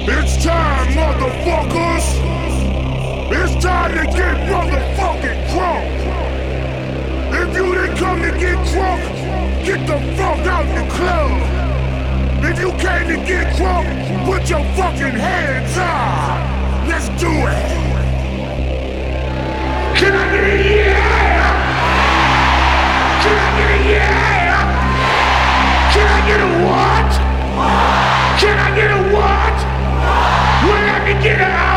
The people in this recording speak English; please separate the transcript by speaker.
Speaker 1: It's time, motherfuckers! It's time to get motherfucking drunk! If you didn't come to get drunk, get the fuck out the club! If you came to get drunk, put your fucking hands up! Let's do it! Can I get a yeah? Can I get a yeah? Can I get a what? Can I get a what? Well, let me get it out!